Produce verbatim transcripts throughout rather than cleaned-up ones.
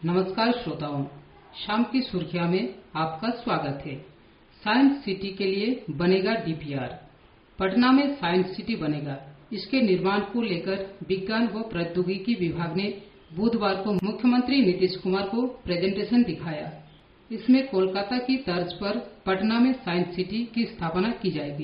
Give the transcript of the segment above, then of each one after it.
नमस्कार श्रोताओं, शाम की सुर्खियां में आपका स्वागत है। साइंस सिटी के लिए बनेगा डीपीआर। पटना में साइंस सिटी बनेगा। इसके निर्माण को लेकर विज्ञान व प्रौद्योगिकी विभाग ने बुधवार को मुख्यमंत्री नीतीश कुमार को प्रेजेंटेशन दिखाया। इसमें कोलकाता की तर्ज पर पटना में साइंस सिटी की स्थापना की जाएगी।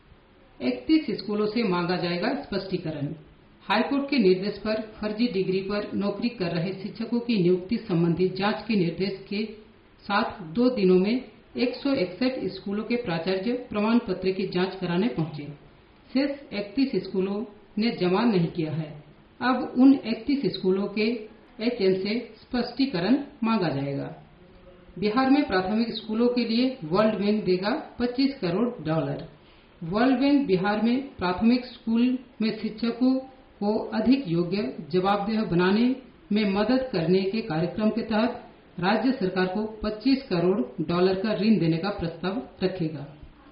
इकतीस स्कूलों से मांगा जाएगा स्पष्टीकरण। हाईकोर्ट के निर्देश पर फर्जी डिग्री पर नौकरी कर रहे शिक्षकों की नियुक्ति संबंधी जांच के निर्देश के साथ दो दिनों में एक सौ इकसठ स्कूलों के प्राचार्य प्रमाण पत्र की जांच कराने पहुंचे। शेष इकतीस स्कूलों ने जमा नहीं किया है। अब उन इकतीस स्कूलों के एचएम से स्पष्टीकरण मांगा जाएगा। बिहार में प्राथमिक स्कूलों के लिए वर्ल्ड बैंक देगा पच्चीस crore dollar. World bank Bihar में प्राथमिक स्कूल में शिक्षकों को अधिक योग्य जवाबदेह बनाने में मदद करने के कार्यक्रम के तहत राज्य सरकार को पच्चीस करोड़ डॉलर का ऋण देने का प्रस्ताव रखेगा।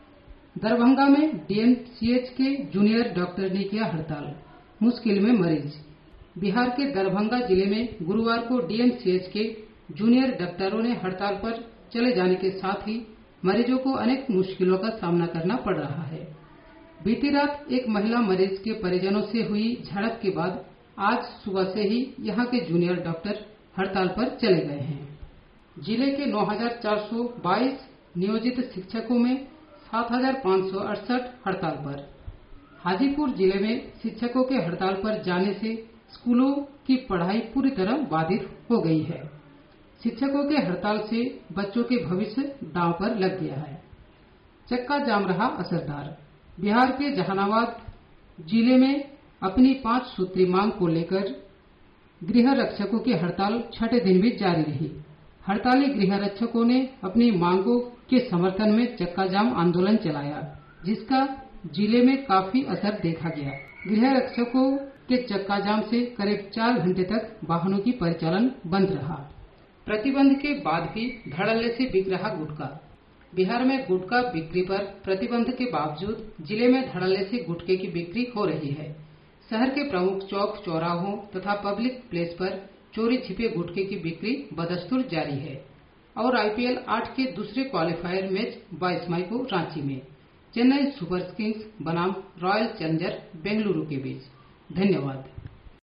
दरभंगा में डीएमसीएच के जूनियर डॉक्टर ने किया हड़ताल, मुश्किल में मरीज। बिहार के दरभंगा जिले में गुरुवार को डीएमसीएच के जूनियर डॉक्टरों ने हड़ताल पर चले जाने के साथ ही मरीजों को अनेक मुश्किलों का सामना करना पड़ रहा है। बीती रात एक महिला मरीज के परिजनों से हुई झड़प के बाद आज सुबह से ही यहां के जूनियर डॉक्टर हड़ताल पर चले गए हैं। जिले के नौ हजार चार सौ बाईस नियोजित शिक्षकों में सात हजार पाँच सौ अड़सठ हड़ताल पर। हाजीपुर जिले में शिक्षकों के हड़ताल पर जाने से स्कूलों की पढ़ाई पूरी तरह बाधित हो गई है। शिक्षकों के हड़ताल से बच्चों के भविष्य दांव पर लग गया है। चक्का जाम रहा असरदार। बिहार के जहानाबाद जिले में अपनी पांच सूत्री मांग को लेकर गृह रक्षकों की हड़ताल छठे दिन भी जारी रही। हड़ताली गृह रक्षकों ने अपनी मांगों के समर्थन में चक्का जाम आंदोलन चलाया, जिसका जिले में काफी असर देखा गया। गृह रक्षकों के चक्का जाम से करीब चार घंटे तक वाहनों की परिचालन बंद रहा। प्रतिबंध के बाद भी धड़ल्ले से बिक रहा गुटखा। बिहार में गुटखा बिक्री पर प्रतिबंध के बावजूद जिले में धड़ल्ले से गुटखे की बिक्री हो रही है। शहर के प्रमुख चौक चौराहों तथा पब्लिक प्लेस पर चोरी छिपे गुटखे की बिक्री बदस्तूर जारी है। और आईपीएल आठ के दूसरे क्वालिफायर मैच बाईस मई को रांची में चेन्नई सुपर किंग्स बनाम रॉयल चैलेंजर बेंगलुरु के बीच। धन्यवाद।